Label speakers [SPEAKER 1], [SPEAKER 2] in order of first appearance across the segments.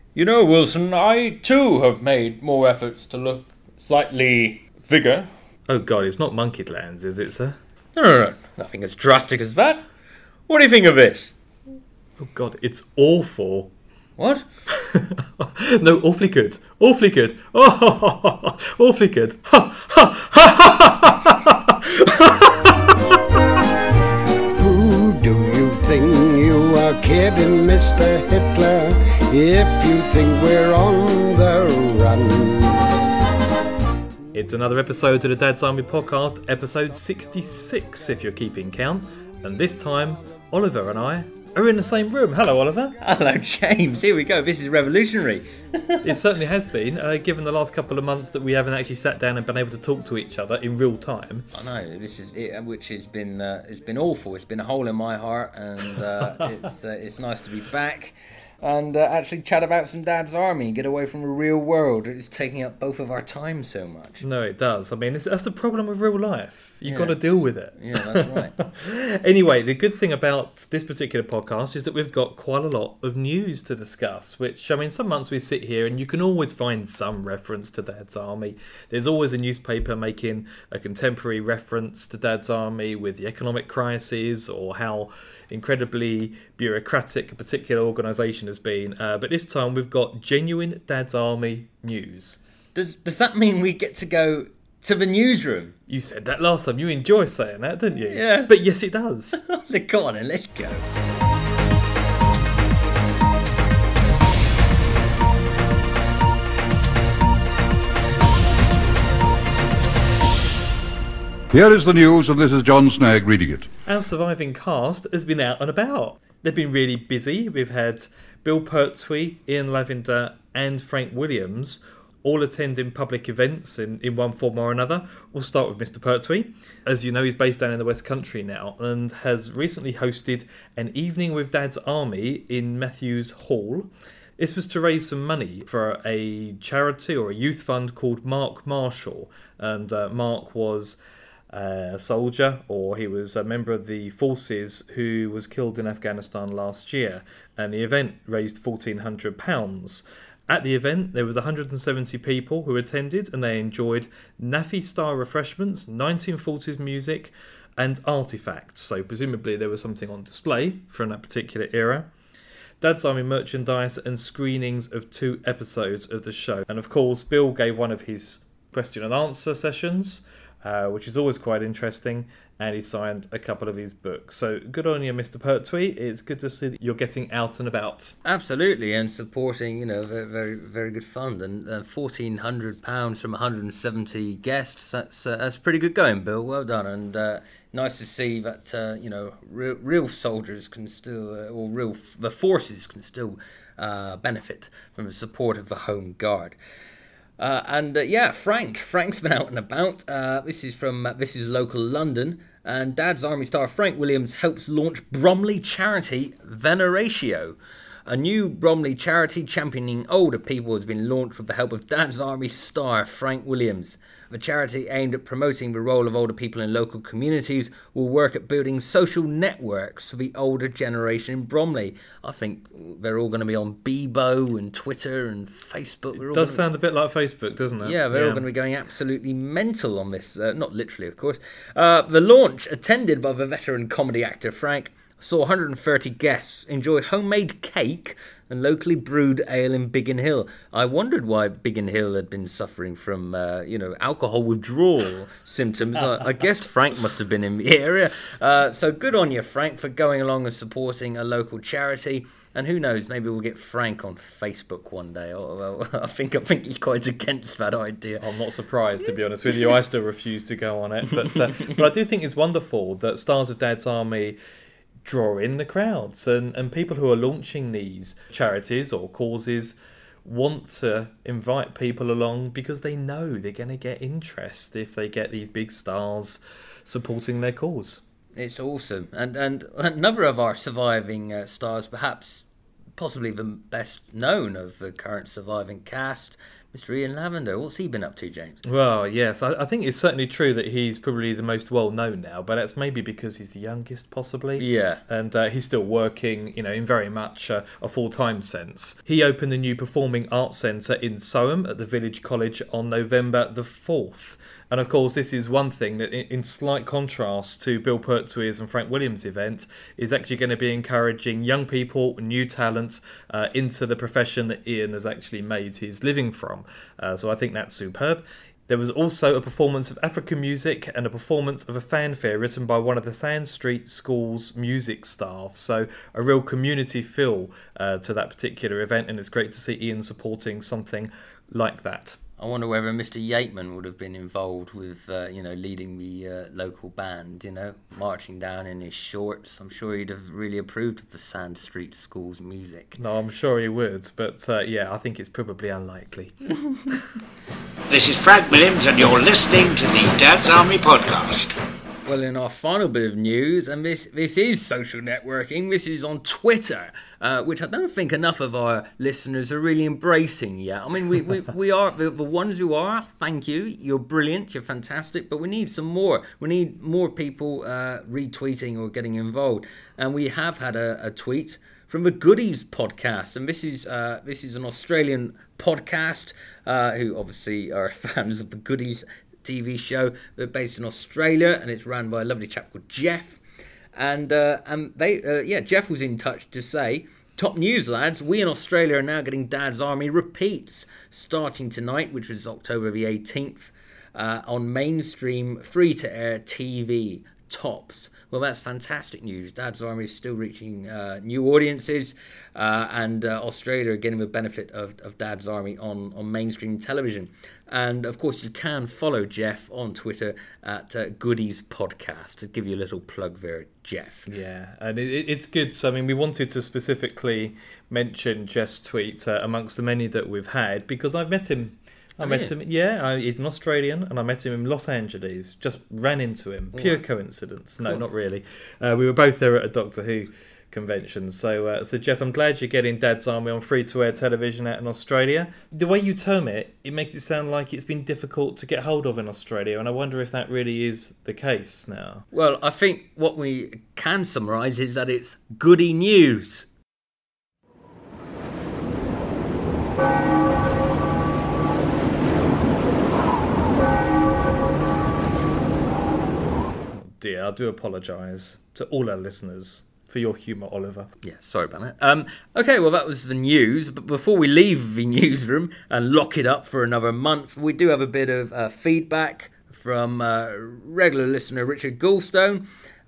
[SPEAKER 1] You know, Wilson, I too have made more efforts to look slightly bigger.
[SPEAKER 2] Oh God, it's not Monkeylands, is it, sir?
[SPEAKER 1] No, nothing as drastic as that. What do you think of this?
[SPEAKER 2] Oh God, it's awful.
[SPEAKER 1] What?
[SPEAKER 2] No, awfully good. Awfully good. Oh, awfully good.
[SPEAKER 3] Who do you think you are kidding, Mr. Hitler, if you think we're on the run?
[SPEAKER 2] It's another episode of the Dad's Army podcast, episode 66, if you're keeping count. And this time, Oliver and I are in the same room. Hello, Oliver.
[SPEAKER 1] Hello, James. Here we go. This is revolutionary.
[SPEAKER 2] It certainly has been, given the last couple of months that we haven't actually sat down and been able to talk to each other in real time.
[SPEAKER 1] I know, this is it, which has been it's been awful. It's been a hole in my heart, and it's nice to be back and actually chat about some Dad's Army and get away from the real world. It's taking up both of our time so much.
[SPEAKER 2] No, it does. I mean, that's the problem with real life. You've got to deal with it.
[SPEAKER 1] Yeah, that's right.
[SPEAKER 2] Anyway, the good thing about this particular podcast is that we've got quite a lot of news to discuss, which, I mean, some months we sit here and you can always find some reference to Dad's Army. There's always a newspaper making a contemporary reference to Dad's Army with the economic crisis or how incredibly bureaucratic a particular organisation has been. But this time we've got genuine Dad's Army news.
[SPEAKER 1] Does that mean we get to go to the newsroom?
[SPEAKER 2] You said that last time. You enjoy saying that, didn't you?
[SPEAKER 1] Yeah.
[SPEAKER 2] But yes, it does.
[SPEAKER 1] Go on then, let's go.
[SPEAKER 4] Here is the news, and this is John Snagg reading it.
[SPEAKER 2] Our surviving cast has been out and about. They've been really busy. We've had Bill Pertwee, Ian Lavender and Frank Williams all attending public events in one form or another. We'll start with Mr. Pertwee. As you know, he's based down in the West Country now and has recently hosted an evening with Dad's Army in Matthews Hall. This was to raise some money for a charity or a youth fund called Mark Marshall. And Mark was a soldier, or he was a member of the forces who was killed in Afghanistan last year. And the event raised £1,400. At the event, there was 170 people who attended, and they enjoyed NAFI-style refreshments, 1940s music, and artefacts. So presumably there was something on display from that particular era. Dad's Army merchandise and screenings of 2 episodes of the show. And of course, Bill gave one of his question and answer sessions, which is always quite interesting, and he signed a couple of his books. So good on you, Mr. Pertwee. It's good to see that you're getting out and about.
[SPEAKER 1] Absolutely, and supporting, very, very good fund. And £1,400 from 170 guests, that's pretty good going, Bill. Well done, and nice to see that, real soldiers can still, the forces can still benefit from the support of the Home Guard. Frank's been out and about. This is local London, and Dad's Army star Frank Williams helps launch Bromley charity Veneratio. A new Bromley charity championing older people has been launched with the help of Dad's Army star Frank Williams. The charity, aimed at promoting the role of older people in local communities, will work at building social networks for the older generation in Bromley. I think they're all going to be on Bebo and Twitter and Facebook.
[SPEAKER 2] It does sound a bit like Facebook, doesn't it?
[SPEAKER 1] Yeah, they're all going to be going absolutely mental on this. Not literally, of course. The launch, attended by the veteran comedy actor Frank, saw 130 guests enjoy homemade cake and locally brewed ale in Biggin Hill. I wondered why Biggin Hill had been suffering from, alcohol withdrawal symptoms. I guessed Frank must have been in the area. So good on you, Frank, for going along and supporting a local charity. And who knows, maybe we'll get Frank on Facebook one day. Although I think he's quite against that idea.
[SPEAKER 2] I'm not surprised, to be honest with you. I still refuse to go on it. But I do think it's wonderful that Stars of Dad's Army draw in the crowds, and people who are launching these charities or causes want to invite people along because they know they're going to get interest if they get these big stars supporting their cause.
[SPEAKER 1] It's awesome. And another of our surviving stars, possibly the best known of the current surviving cast, Mr. Ian Lavender. What's he been up to, James?
[SPEAKER 2] Well, yes, I think it's certainly true that he's probably the most well-known now, but that's maybe because he's the youngest, possibly.
[SPEAKER 1] Yeah.
[SPEAKER 2] And he's still working, in very much a full-time sense. He opened the new Performing Arts Centre in Soham at the Village College on November the 4th. And of course, this is one thing that, in slight contrast to Bill Pertwee's and Frank Williams' event, is actually going to be encouraging young people, new talents, into the profession that Ian has actually made his living from. So I think that's superb. There was also a performance of African music and a performance of a fanfare written by one of the Sand Street School's music staff. So a real community feel to that particular event, and it's great to see Ian supporting something like that.
[SPEAKER 1] I wonder whether Mr. Yateman would have been involved with, leading the local band, marching down in his shorts. I'm sure he'd have really approved of the Sand Street School's music.
[SPEAKER 2] No, I'm sure he would, but I think it's probably unlikely.
[SPEAKER 5] This is Frank Williams, and you're listening to the Dad's Army Podcast.
[SPEAKER 1] Well, in our final bit of news, and this is social networking, this is on Twitter, which I don't think enough of our listeners are really embracing yet. I mean, we are, the ones who are, thank you, you're brilliant, you're fantastic, but we need some more. We need more people retweeting or getting involved. And we have had a tweet from the Goodies podcast, and this is an Australian podcast who obviously are fans of the Goodies TV show. They're based in Australia, and it's run by a lovely chap called Jeff. And Jeff was in touch to say, top news, lads. We in Australia are now getting Dad's Army repeats starting tonight, which is October the 18th, on mainstream free-to-air TV tops. Well, that's fantastic news. Dad's Army is still reaching new audiences, and Australia are getting the benefit of Dad's Army on mainstream television. And, of course, you can follow Jeff on Twitter at Goodies Podcast. To give you a little plug there, Jeff.
[SPEAKER 2] Yeah, and it's good. So, I mean, we wanted to specifically mention Jeff's tweet amongst the many that we've had, because I've met him. He's an Australian, and I met him in Los Angeles. Just ran into him. Pure coincidence. No, not really. We were both there at a Doctor Who convention. So Jeff, I'm glad you're getting Dad's Army on free-to-air television out in Australia. The way you term it, it makes it sound like it's been difficult to get hold of in Australia, and I wonder if that really is the case now.
[SPEAKER 1] Well, I think what we can summarise is that it's goody news.
[SPEAKER 2] Dear, I do apologise to all our listeners for your humour, Oliver.
[SPEAKER 1] Yeah, sorry about that. Okay, well, that was the news. But before we leave the newsroom and lock it up for another month, we do have a bit of feedback from regular listener Richard Goulstone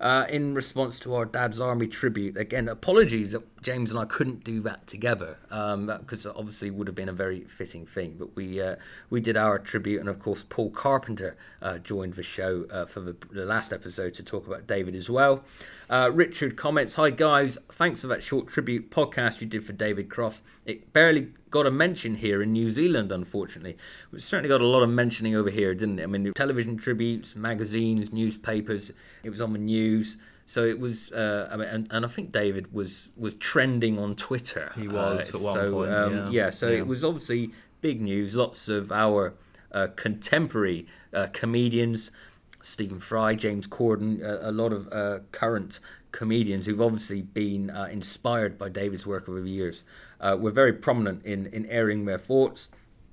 [SPEAKER 1] in response to our Dad's Army tribute. Again, apologies that James and I couldn't do that together, because obviously it would have been a very fitting thing. But we did our tribute, and of course Paul Carpenter joined the show for the last episode to talk about David as well. Richard comments, "Hi guys, thanks for that short tribute podcast you did for David Croft. It barely got a mention here in New Zealand, unfortunately. We certainly got a lot of mentioning over here, didn't it? I mean, television tributes, magazines, newspapers, it was on the news. So it was, and I think David was trending on Twitter.
[SPEAKER 2] He was at one point,
[SPEAKER 1] So it was obviously big news. Lots of our contemporary comedians, Stephen Fry, James Corden, a lot of current comedians who've obviously been inspired by David's work over the years, were very prominent in airing their thoughts.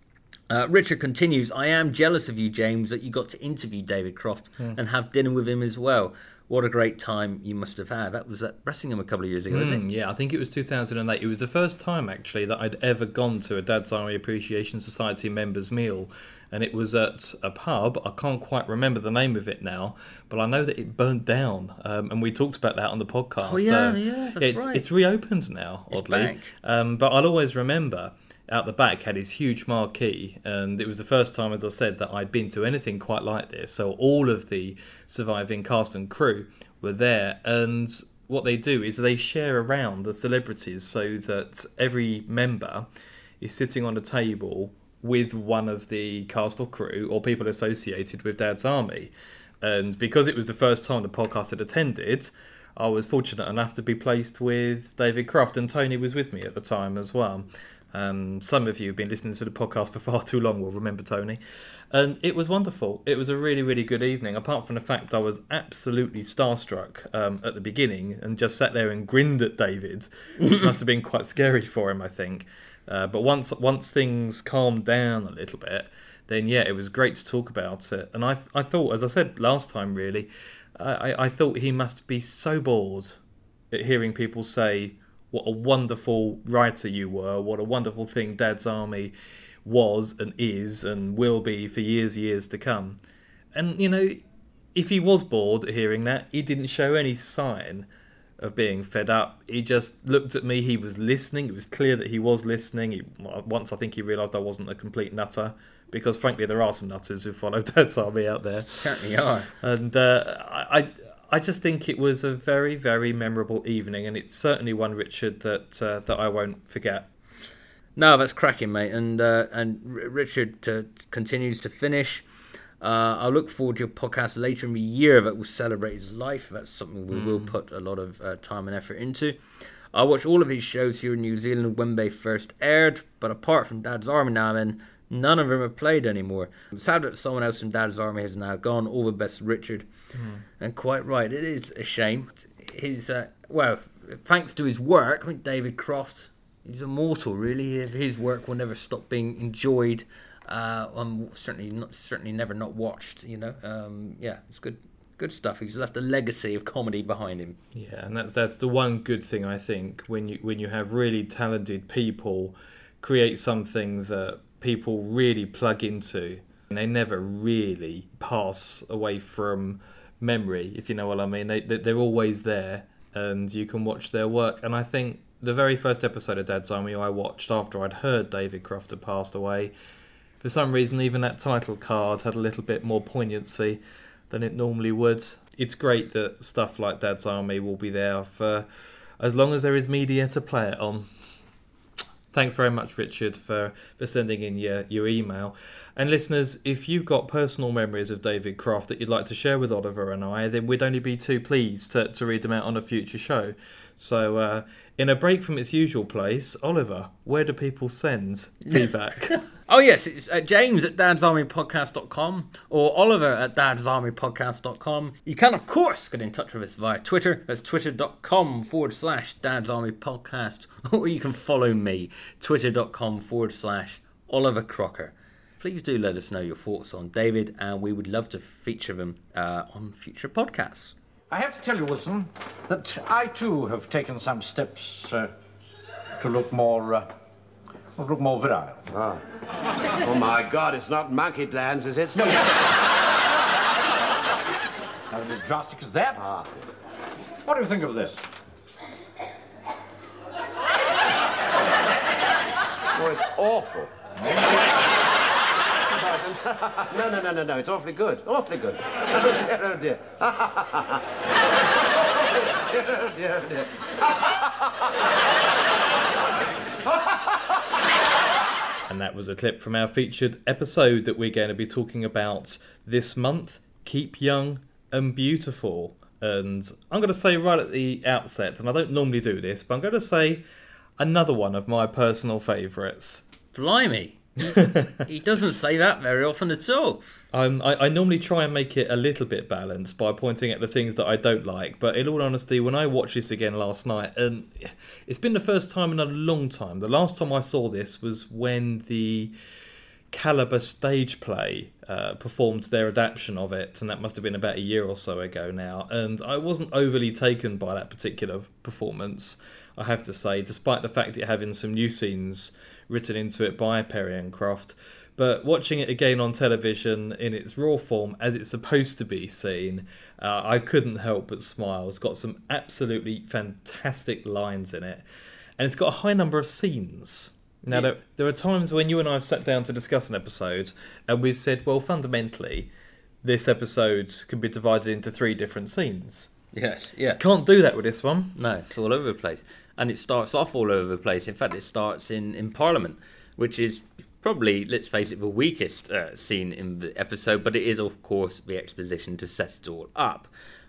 [SPEAKER 1] Richard continues, "I am jealous of you, James, that you got to interview David Croft and have dinner with him as well. What a great time you must have had." That was at Bressingham a couple of years ago, wasn't it?
[SPEAKER 2] Yeah, I think it was 2008. It was the first time, actually, that I'd ever gone to a Dad's Army Appreciation Society members' meal. And it was at a pub. I can't quite remember the name of it now, but I know that it burnt down. And we talked about that on the podcast.
[SPEAKER 1] Oh, yeah, that's right.
[SPEAKER 2] It's reopened now, oddly. But I'll always remember out the back had his huge marquee, and it was the first time, as I said, that I'd been to anything quite like this. So all of the surviving cast and crew were there, and what they do is they share around the celebrities so that every member is sitting on a table with one of the cast or crew or people associated with Dad's Army. And because it was the first time the podcast had attended, I was fortunate enough to be placed with David Croft, and Tony was with me at the time as well. Some of you have been listening to the podcast for far too long will remember Tony. And it was wonderful. It was a really, really good evening, apart from the fact I was absolutely starstruck at the beginning and just sat there and grinned at David, which must have been quite scary for him, I think. But once things calmed down a little bit, then yeah, it was great to talk about it. And I thought, as I said last time, really, I thought he must be so bored at hearing people say what a wonderful writer you were, what a wonderful thing Dad's Army was and is and will be for years to come. And, you know, if he was bored at hearing that, he didn't show any sign of being fed up. He just looked at me, he was listening, it was clear that he was listening. Once I think he realised I wasn't a complete nutter, because frankly there are some nutters who follow Dad's Army out there.
[SPEAKER 1] Certainly are.
[SPEAKER 2] And I just think it was a very, very memorable evening, and it's certainly one, Richard, that I won't forget.
[SPEAKER 1] No, that's cracking, mate. And Richard continues to finish. I look forward to your podcast later in the year that will celebrate his life. That's something we will put a lot of time and effort into. I watched all of his shows here in New Zealand when they first aired, but apart from Dad's Army now, then none of them are played anymore. I'm sad that someone else from Dad's Army has now gone. All the best, Richard. And quite right, it is a shame. His thanks to his work, I mean, David Croft, he's immortal, really. His work will never stop being enjoyed. Certainly never not watched. You know, it's good stuff. He's left a legacy of comedy behind him.
[SPEAKER 2] Yeah, and that's the one good thing, I think, when you have really talented people create something that people really plug into, and they never really pass away from memory, if you know what I mean. They're always there, and you can watch their work. And I think the very first episode of Dad's Army I watched after I'd heard David Croft had passed away, for some reason even that title card had a little bit more poignancy than it normally would. It's great that stuff like Dad's Army will be there for as long as there is media to play it on. Thanks very much, Richard, for sending in your email. And listeners, if you've got personal memories of David Croft that you'd like to share with Oliver and I, then we'd only be too pleased to read them out on a future show. So in a break from its usual place, Oliver, where do people send feedback?
[SPEAKER 1] Oh, yes, it's James at dadsarmypodcast.com or Oliver at dadsarmypodcast.com. You can, of course, get in touch with us via Twitter. That's twitter.com/dadsarmypodcast. Or you can follow me, twitter.com/Oliver Crocker. Please do let us know your thoughts on David, and we would love to feature them on future podcasts.
[SPEAKER 6] I have to tell you, Wilson, that I too have taken some steps to look more virile.
[SPEAKER 7] Ah. Oh my God, it's not monkey glands, is it?
[SPEAKER 6] No. Not as drastic as that.
[SPEAKER 7] Ah.
[SPEAKER 6] What do you think of this?
[SPEAKER 7] Oh, it's awful. No, it's awfully good. Awfully good. Oh dear. Oh dear.
[SPEAKER 2] And that was a clip from our featured episode that we're going to be talking about this month, Keep Young and Beautiful. And I'm going to say right at the outset, and I don't normally do this, but I'm going to say another one of my personal favourites.
[SPEAKER 1] Blimey. He doesn't say that very often at all.
[SPEAKER 2] I normally try and make it a little bit balanced by pointing at the things that I don't like, but in all honesty, when I watched this again last night, and it's been the first time in a long time. The last time I saw this was when the Calibre stage play performed their adaptation of it, and that must have been about a year or so ago now, and I wasn't overly taken by that particular performance, I have to say, despite the fact it having some new scenes written into it by Perry and Croft. But watching it again on television in its raw form as it's supposed to be seen, I couldn't help but smile. It's got some absolutely fantastic lines in it, and it's got a high number of scenes. Now, there are times when you and I have sat down to discuss an episode, and we've said, well, fundamentally, this episode can be divided into 3 different scenes.
[SPEAKER 1] Yes, yeah.
[SPEAKER 2] Can't do that with this one.
[SPEAKER 1] No, it's all over the place. And it starts off all over the place. In fact, it starts in Parliament, which is probably, let's face it, the weakest scene in the episode, but it is, of course, the exposition to set it all up.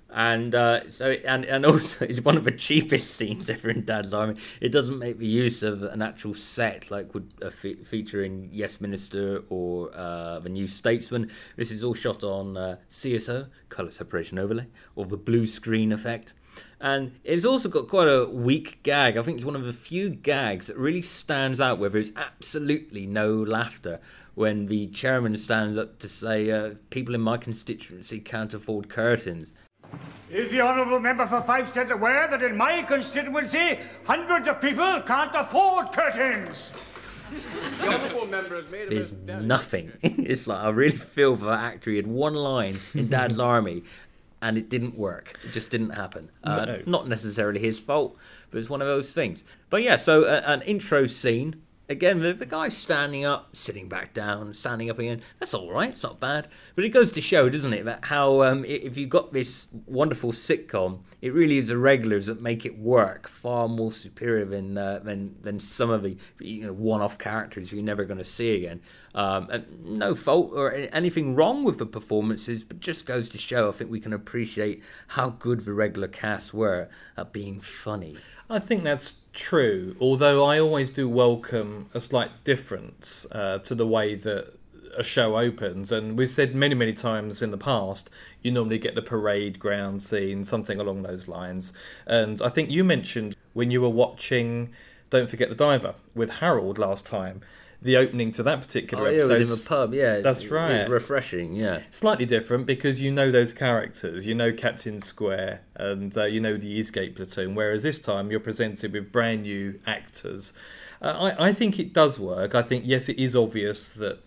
[SPEAKER 1] And and also it's one of the cheapest scenes ever in Dad's Army. It doesn't make the use of an actual set like would feature in Yes Minister or The New Statesman. This is all shot on CSO, colour separation overlay, or the blue screen effect. And it's also got quite a weak gag. I think it's one of the few gags that really stands out where there's absolutely no laughter. When the chairman stands up to say, people in my constituency can't afford curtains.
[SPEAKER 8] Is the honourable member for Fife Centre aware that in my constituency, hundreds of people can't afford curtains?
[SPEAKER 7] The honourable member has made
[SPEAKER 1] There's nothing. It's like, I really feel for that actor. He had one line in Dad's Army, and it didn't work. It just didn't happen.
[SPEAKER 2] No.
[SPEAKER 1] Not necessarily his fault, but it's one of those things. But yeah, so an intro scene. Again, the guy's standing up, sitting back down, standing up again. That's all right. It's not bad. But it goes to show, doesn't it, that how if you've got this wonderful sitcom, it really is the regulars that make it work far more superior than some of the one-off characters you're never going to see again. And no fault or anything wrong with the performances, but just goes to show, I think we can appreciate how good the regular cast were at being funny.
[SPEAKER 2] I think that's true, although I always do welcome a slight difference to the way that a show opens. And we've said many, many times in the past, you normally get the parade ground scene, something along those lines. And I think you mentioned when you were watching Don't Forget the Diver with Harold last time, the opening to that particular episode.
[SPEAKER 1] It was in the pub, yeah.
[SPEAKER 2] That's right.
[SPEAKER 1] It was refreshing, yeah.
[SPEAKER 2] Slightly different because you know those characters. You know Captain Square and you know the Escape Platoon, whereas this time you're presented with brand new actors. I think it does work. I think, yes, it is obvious that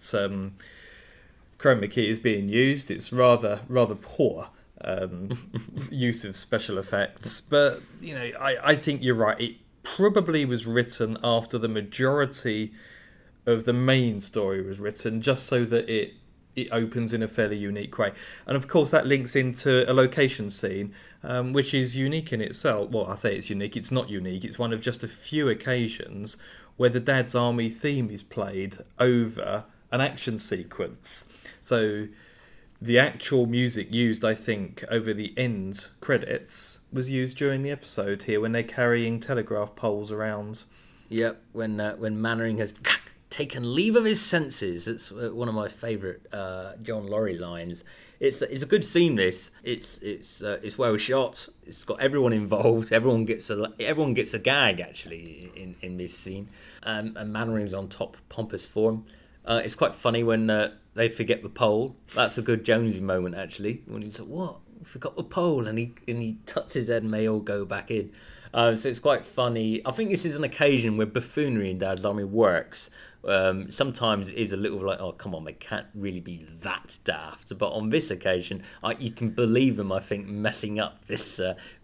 [SPEAKER 2] chroma key is being used. It's rather poor use of special effects. But, I think you're right. It probably was written after the majority of the main story was written, just so that it opens in a fairly unique way. And of course that links into a location scene, which is unique in itself. Well, I say it's unique, it's not unique. It's one of just a few occasions where the Dad's Army theme is played over an action sequence. So the actual music used, I think, over the end credits was used during the episode here when they're carrying telegraph poles around.
[SPEAKER 1] Yep, when Mannering has taken leave of his senses. It's one of my favourite John Laurie lines. It's a good scene. This it's well shot. It's got everyone involved. Everyone gets a gag actually in this scene. And Mannering's on top pompous form. It's quite funny when they forget the pole. That's a good Jonesy moment actually. When he's like, "What? Forgot the pole," and he tucks his head and they all go back in. So it's quite funny. I think this is an occasion where buffoonery in Dad's Army works. Sometimes it is a little like, oh, come on, they can't really be that daft. But on this occasion, you can believe them, I think, messing up this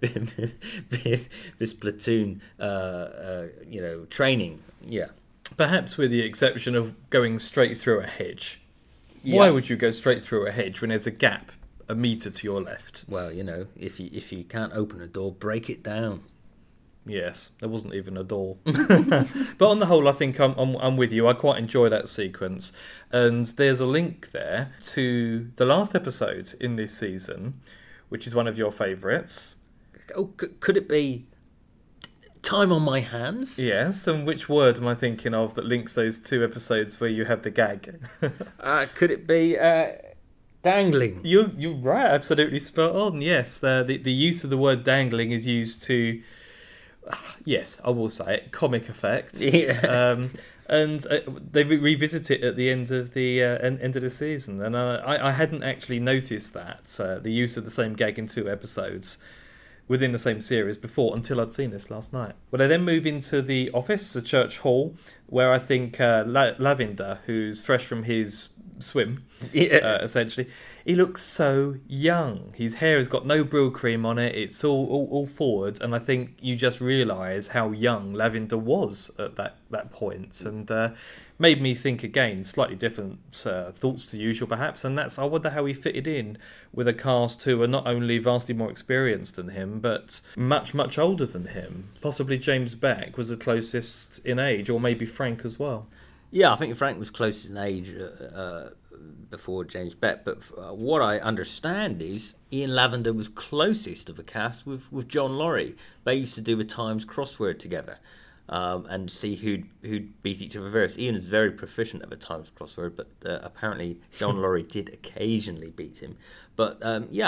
[SPEAKER 1] this platoon, training. Yeah.
[SPEAKER 2] Perhaps with the exception of going straight through a hedge. Yeah. Why would you go straight through a hedge when there's a gap a metre to your left?
[SPEAKER 1] Well, if you can't open a door, break it down.
[SPEAKER 2] Yes, there wasn't even a door. But on the whole, I think I'm with you. I quite enjoy that sequence. And there's a link there to the last episode in this season, which is one of your favourites.
[SPEAKER 1] Oh, could it be Time on My Hands?
[SPEAKER 2] Yes, and which word am I thinking of that links those two episodes where you have the gag?
[SPEAKER 1] Could it be dangling?
[SPEAKER 2] You're right, absolutely spot on. Yes, the use of the word dangling is used to... Yes, I will say it. Comic effect.
[SPEAKER 1] Yes.
[SPEAKER 2] And they revisit it at the end of the season, and I hadn't actually noticed that the use of the same gag in two episodes within the same series before until I'd seen this last night. Well, I then move into the office, the church hall, where I think Lavender, who's fresh from his swim, essentially, he looks so young. His hair has got no brill cream on it. It's all forward, and I think you just realise how young Lavender was at that point, and made me think again, slightly different thoughts to usual perhaps, and I wonder how he fitted in with a cast who are not only vastly more experienced than him, but much, much older than him. Possibly James Beck was the closest in age, or maybe Frank as well.
[SPEAKER 1] Yeah, I think Frank was closest in age before James Bett, but what I understand is Ian Lavender was closest of a cast with John Laurie. They used to do the Times crossword together. And see who'd beat each other first. Ian is very proficient at the Times crossword, but apparently John Laurie did occasionally beat him. But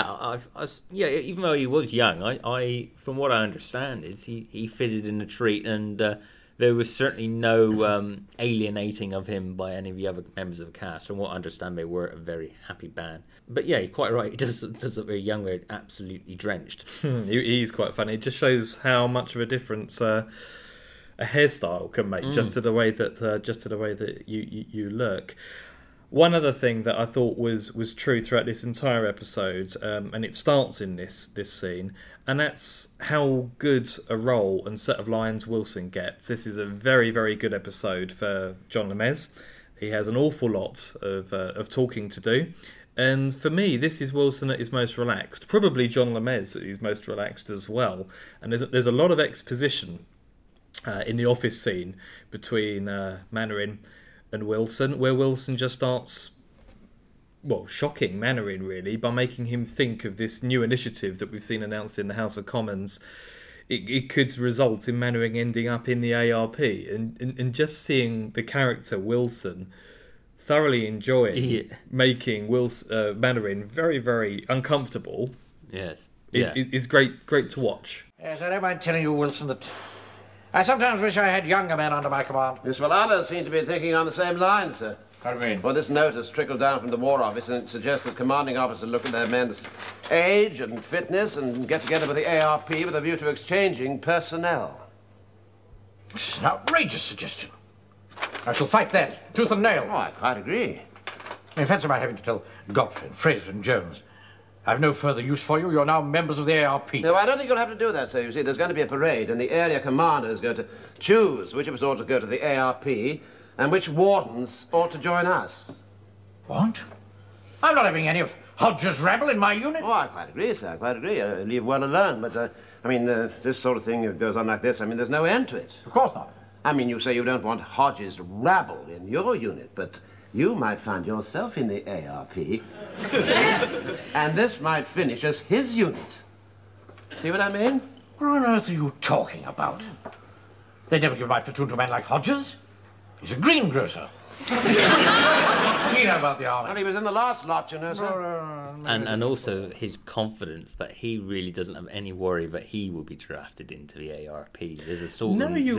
[SPEAKER 1] even though he was young, I from what I understand is he fitted in the treat, and there was certainly no alienating of him by any of the other members of the cast. From what I understand, they were a very happy band. But yeah, you're quite right. He does look very young, very absolutely drenched.
[SPEAKER 2] He's quite funny. It just shows how much of a difference a hairstyle can make, just to the way that you look. One other thing that I thought was true throughout this entire episode, and it starts in this scene, and that's how good a role and set of lines Wilson gets. This is a very, very good episode for John Lemmez. He has an awful lot of talking to do. And for me, this is Wilson at his most relaxed. Probably John Lemmez at his most relaxed as well. And there's a lot of exposition in the office scene between Mainwaring and Wilson, where Wilson just starts, shocking Mainwaring really by making him think of this new initiative that we've seen announced in the House of Commons. It could result in Mainwaring ending up in the ARP, and just seeing the character Wilson thoroughly enjoying making Mainwaring very, very uncomfortable.
[SPEAKER 1] Yes,
[SPEAKER 2] is great to watch.
[SPEAKER 6] Yes, I don't mind telling you, Wilson, that I sometimes wish I had younger men under my command.
[SPEAKER 7] Yes, well, others seem to be thinking on the same lines, sir.
[SPEAKER 6] What do you mean?
[SPEAKER 7] Well, this note has trickled down from the War Office, and it suggests that commanding officers look at their men's age and fitness and get together with the ARP with a view to exchanging personnel.
[SPEAKER 6] It's an outrageous suggestion. I shall fight that, tooth and nail.
[SPEAKER 7] Oh, I quite agree.
[SPEAKER 6] Fancy my having to tell Godfrey and Fraser and Jones, I've no further use for you. You're now members of the ARP.
[SPEAKER 7] No, I don't think you'll have to do that, sir. You see, there's going to be a parade, and the area commander is going to choose which of us ought to go to the ARP and which wardens ought to join us.
[SPEAKER 6] What? I'm not having any of Hodges' rabble in my unit.
[SPEAKER 7] Oh, I quite agree, sir. I quite agree. Leave well alone. But, this sort of thing goes on like this. there's no end to it.
[SPEAKER 6] Of course not.
[SPEAKER 7] You say you don't want Hodges' rabble in your unit, but you might find yourself in the ARP, and this might finish as his unit. See what I mean?
[SPEAKER 6] What on earth are you talking about? They never give my platoon to a man like Hodges. He's a greengrocer. What do you know about the army?
[SPEAKER 7] Well, he was in the last lot, you know, sir.
[SPEAKER 1] And also his confidence that he really doesn't have any worry that he will be drafted into the ARP. There's a sort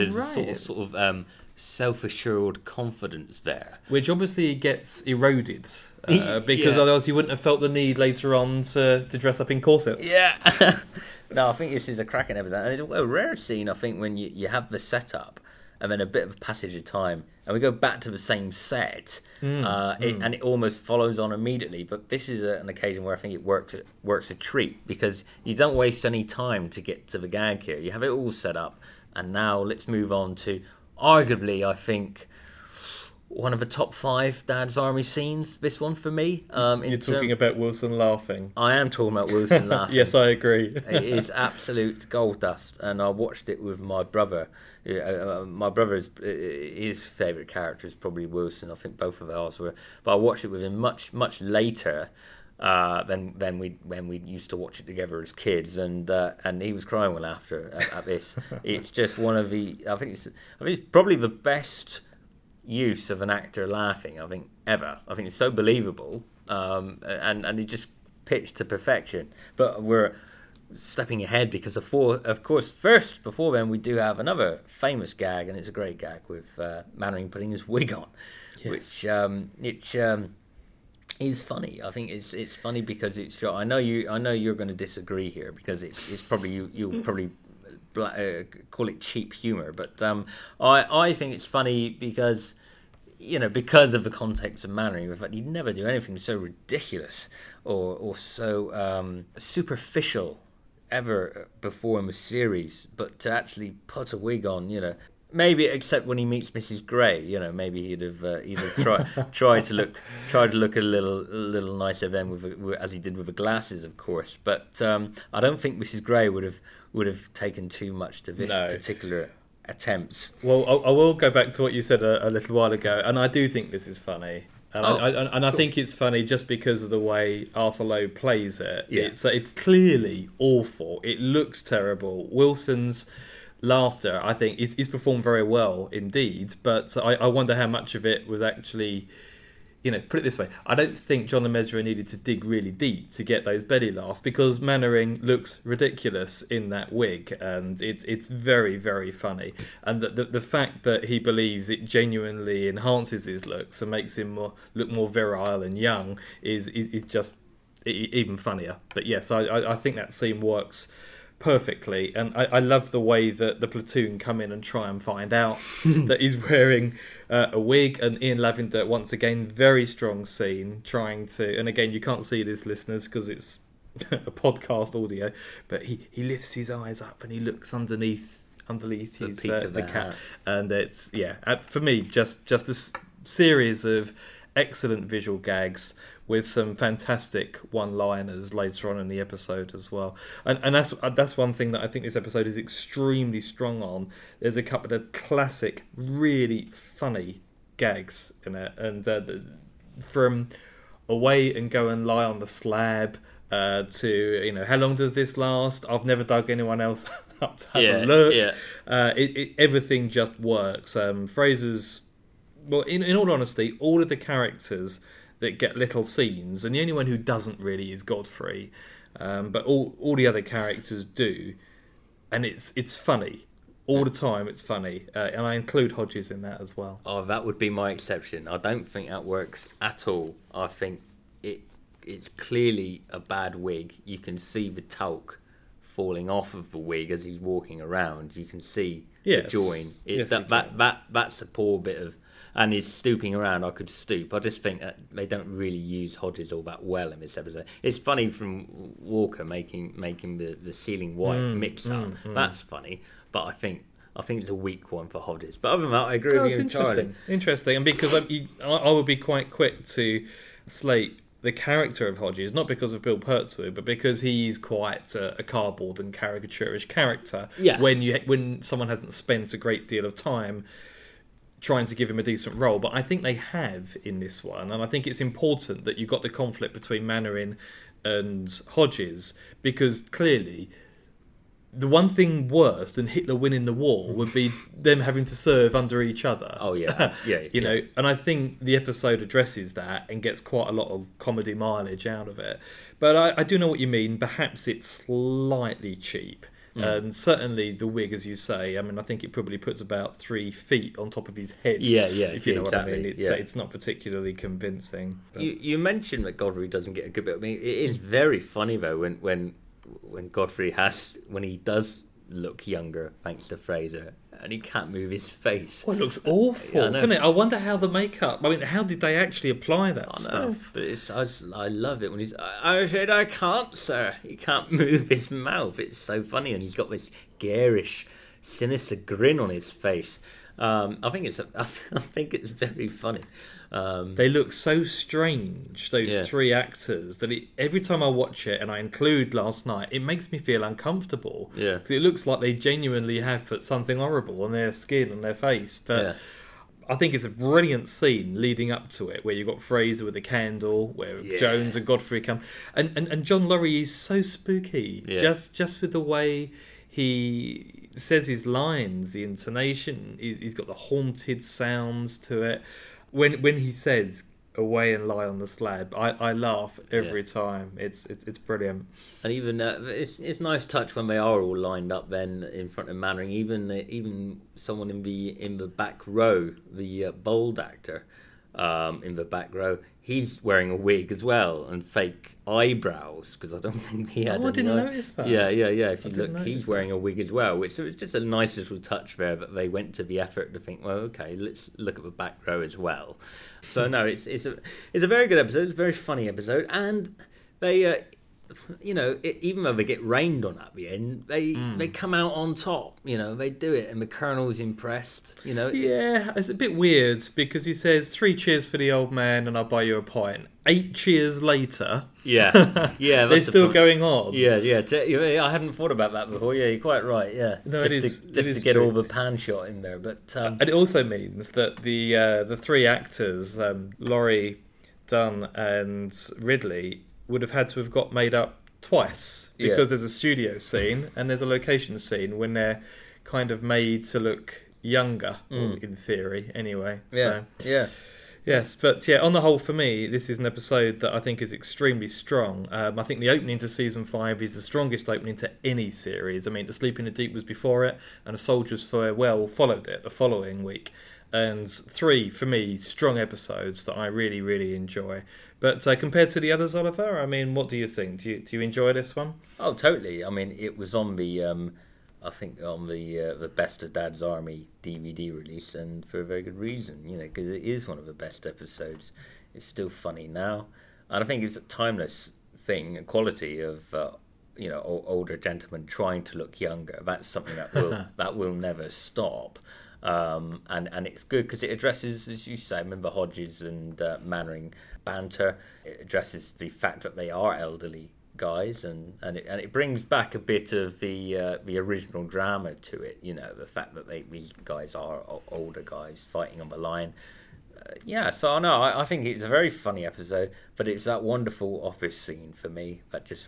[SPEAKER 1] of self-assured confidence there,
[SPEAKER 2] which obviously gets eroded because otherwise he wouldn't have felt the need later on to dress up in corsets.
[SPEAKER 1] Yeah. No, I think this is a cracking episode, and it's a rare scene. I think when you have the setup and then a bit of a passage of time, and we go back to the same set, and it almost follows on immediately. But this is an occasion where I think it works a treat, because you don't waste any time to get to the gag here. You have it all set up, and now let's move on to arguably, I think, one of the top 5 Dad's Army scenes. This one for me.
[SPEAKER 2] You're talking about Wilson laughing.
[SPEAKER 1] I am talking about Wilson laughing.
[SPEAKER 2] Yes, I agree.
[SPEAKER 1] It is absolute gold dust, and I watched it with my brother. My brother's his favourite character is probably Wilson. I think both of ours were, but I watched it with him much later than when we used to watch it together as kids, and he was crying with laughter at this. It's just one of the. I think it's probably the best use of an actor laughing ever. I think it's so believable, and he just pitched to perfection. But we're stepping ahead because of course first before then we do have another famous gag, and it's a great gag with Mainwaring putting his wig on, which is funny. I think it's funny because it's. I know you're going to disagree here because it's probably you'll probably call it cheap humor, but I think it's funny because because of the context of Mainwaring. In fact, he'd never do anything so ridiculous or so superficial ever before in the series, but to actually put a wig on, maybe except when he meets Mrs. Grey, maybe he'd have tried to look a little nicer then as he did with the glasses, of course. But I don't think Mrs. Grey would have taken too much to this particular attempts.
[SPEAKER 2] Well, I will go back to what you said a little while ago, and I do think this is funny. And I think it's funny just because of the way Arthur Lowe plays it.
[SPEAKER 1] Yeah.
[SPEAKER 2] It's clearly awful. It looks terrible. Wilson's laughter, I think, is performed very well indeed. But I wonder how much of it was actually, put it this way. I don't think John Le Mesurier needed to dig really deep to get those belly laughs, because Mannering looks ridiculous in that wig, and it's very, very funny. And the fact that he believes it genuinely enhances his looks and makes him look more virile and young is just even funnier. But yes, I think that scene works perfectly, and I love the way that the platoon come in and try and find out that he's wearing a wig, and Ian Lavender, once again, very strong scene, trying to, and again, you can't see this, listeners, because it's a podcast audio, but he lifts his eyes up and he looks underneath his the cap, and it's for me just a series of excellent visual gags with some fantastic one-liners later on in the episode as well. And that's one thing that I think this episode is extremely strong on. There's a couple of classic, really funny gags in it. And from away and go and lie on the slab to, how long does this last? I've never dug anyone else up to have a look. Yeah. Everything just works. Fraser's... Well, in all honesty, all of the characters that get little scenes, and the only one who doesn't really is Godfrey, but all the other characters do, and it's funny all the time. It's funny, and I include Hodges in that as well.
[SPEAKER 1] Oh, that would be my exception. I don't think that works at all. I think it's clearly a bad wig. You can see the talc falling off of the wig as he's walking around. You can see the join. That's a poor bit of. And he's stooping around. I could stoop. I just think that they don't really use Hodges all that well in this episode. It's funny from Walker making the ceiling white mix up. That's funny, but I think it's a weak one for Hodges. But other than that, I agree with you entirely.
[SPEAKER 2] Interesting, and because I would be quite quick to slate the character of Hodges, not because of Bill Pertwee, but because he's quite a cardboard and caricaturish character.
[SPEAKER 1] Yeah.
[SPEAKER 2] When someone hasn't spent a great deal of time trying to give him a decent role, but I think they have in this one, and I think it's important that you got the conflict between Mannering and Hodges, because clearly the one thing worse than Hitler winning the war would be them having to serve under each other.
[SPEAKER 1] Oh yeah,
[SPEAKER 2] know, and I think the episode addresses that and gets quite a lot of comedy mileage out of it. But I do know what you mean. Perhaps it's slightly cheap. And certainly the wig, as you say, I mean, I think it probably puts about 3 feet on top of his head.
[SPEAKER 1] If
[SPEAKER 2] you know
[SPEAKER 1] exactly.
[SPEAKER 2] what I mean. It's not particularly convincing. But...
[SPEAKER 1] You mentioned that Godfrey doesn't get a good bit. I mean, it is very funny though when Godfrey when he does look younger, thanks to Fraser, and he can't move his face.
[SPEAKER 2] Well, it looks awful, doesn't it? I wonder how the makeup... I mean, how did they actually apply that stuff?
[SPEAKER 1] But I love it when he's... I said, I can't, sir. He can't move his mouth. It's so funny, and he's got this garish, sinister grin on his face. I think it's very funny.
[SPEAKER 2] They look so strange, those 3 actors, that every time I watch it, and I include last night, it makes me feel uncomfortable.
[SPEAKER 1] Yeah.
[SPEAKER 2] Because it looks like they genuinely have put something horrible on their skin and their face. But I think it's a brilliant scene leading up to it, where you've got Fraser with a candle, where Jones and Godfrey come. And John Laurie is so spooky, just with the way he says his lines, the intonation. He's got the haunted sounds to it. When he says "away and lie on the slab," I laugh every time. It's brilliant.
[SPEAKER 1] And even it's nice touch when they are all lined up then in front of Mannering. Even someone in the back row, the bold actor in the back row, he's wearing a wig as well and fake eyebrows, because I don't think he had.
[SPEAKER 2] I didn't notice that.
[SPEAKER 1] Yeah. If you look, he's wearing a wig as well, which so it's just a nice little touch there that they went to the effort to think, well, okay, let's look at the back row as well. So no, it's a very good episode. It's a very funny episode, and they even though they get rained on at the end, they come out on top. They do it, and the Colonel's impressed.
[SPEAKER 2] Yeah, it's a bit weird because he says 3 cheers for the old man and I'll buy you a pint. 8 cheers later,
[SPEAKER 1] yeah,
[SPEAKER 2] they're still going on.
[SPEAKER 1] Yeah. I hadn't thought about that before. Yeah, you're quite right. Yeah,
[SPEAKER 2] no,
[SPEAKER 1] just to get all the pan shot in there, but
[SPEAKER 2] and it also means that the 3 actors, Laurie, Dunn, and Ridley, would have had to have got made up twice because there's a studio scene and there's a location scene when they're kind of made to look younger, in theory, anyway.
[SPEAKER 1] Yeah.
[SPEAKER 2] Yes, but on the whole, for me, this is an episode that I think is extremely strong. I think the opening to season 5 is the strongest opening to any series. I mean, To Sleep in the Deep was before it, and A Soldier's Farewell followed it the following week. And 3, for me, strong episodes that I really, really enjoy. But compared to the others, Oliver, I mean, what do you think? Do you enjoy this one?
[SPEAKER 1] Oh, totally. I mean, it was on the, I think, on the Best of Dad's Army DVD release, and for a very good reason, because it is one of the best episodes. It's still funny now. And I think it's a timeless thing, a quality of, older gentlemen trying to look younger. That's something that will never stop. And it's good because it addresses, as you say, remember Hodges and Mannering banter. It addresses the fact that they are elderly guys, and it brings back a bit of the original drama to it. The fact that these guys are older guys fighting on the line. So no, I think it's a very funny episode, but it's that wonderful office scene for me that just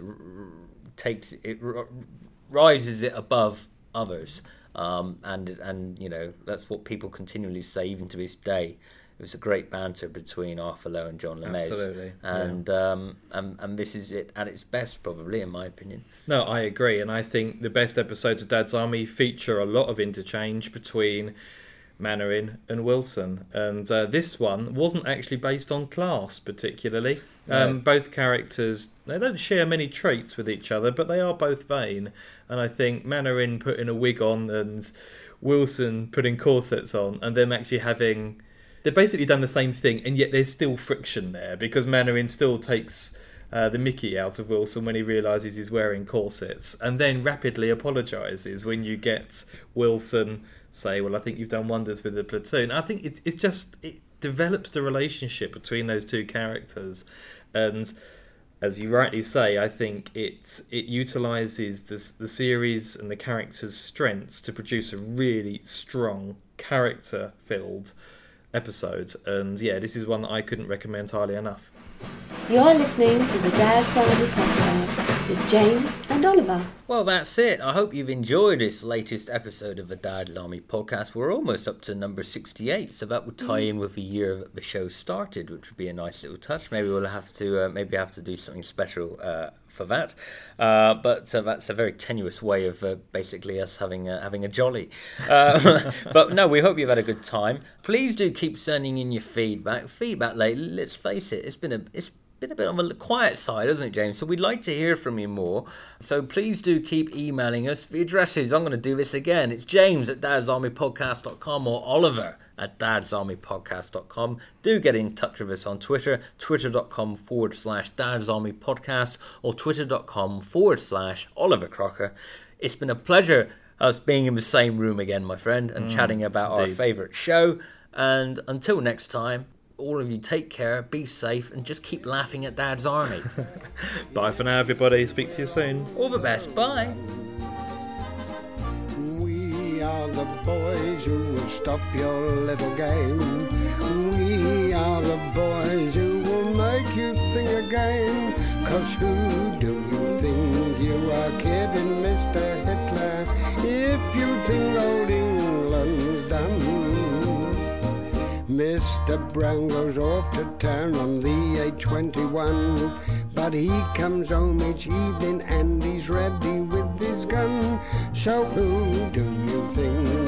[SPEAKER 1] rises it above others. And that's what people continually say even to this day. It was a great banter between Arthur Lowe and John LeMay.
[SPEAKER 2] Absolutely.
[SPEAKER 1] And this is it at its best, probably, in my opinion.
[SPEAKER 2] No, I agree. And I think the best episodes of Dad's Army feature a lot of interchange between Mannering and Wilson. And this one wasn't actually based on class, particularly. Both characters, they don't share many traits with each other, but they are both vain. And I think Mannering putting a wig on and Wilson putting corsets on, and them actually having... They've basically done the same thing, and yet there's still friction there, because Mannering still takes the mickey out of Wilson when he realises he's wearing corsets, and then rapidly apologises when you get Wilson say, well, I think you've done wonders with the platoon. I think it develops the relationship between those two characters, and as you rightly say, I think it utilises the series and the characters' strengths to produce a really strong, character-filled episode. And this is one that I couldn't recommend highly enough.
[SPEAKER 9] You're listening to the Dad's Army podcast with James and Oliver.
[SPEAKER 1] Well, that's it. I hope you've enjoyed this latest episode of the Dad's Army podcast. We're almost up to number 68, so that would tie in with the year that the show started, which would be a nice little touch. Maybe we'll have to do something special for that. But that's a very tenuous way of basically us having a jolly. But no, we hope you've had a good time. Please do keep sending in your feedback. Feedback lately, let's face it, it's been a bit on the quiet side, hasn't it, James? So we'd like to hear from you more. So please do keep emailing us. The address is, I'm going to do this again, it's james@dadsarmypodcast.com or oliver@dadsarmypodcast.com. Do get in touch with us on Twitter, twitter.com/dadsarmypodcast or twitter.com/Oliver Crocker. It's been a pleasure us being in the same room again, my friend, and chatting about our favourite show. And until next time, all of you take care, be safe, and just keep laughing at Dad's Army.
[SPEAKER 2] Bye for now, everybody. Speak to you soon.
[SPEAKER 1] All the best. Bye.
[SPEAKER 3] We are the boys who will stop your little game. We are the boys who will make you think again. 'Cause who do you think you are kidding, Mr. Hitler, if you think old England's done? Mr. Brown goes off to town on the A21, but he comes home each evening and he's ready with his gun. So who do you think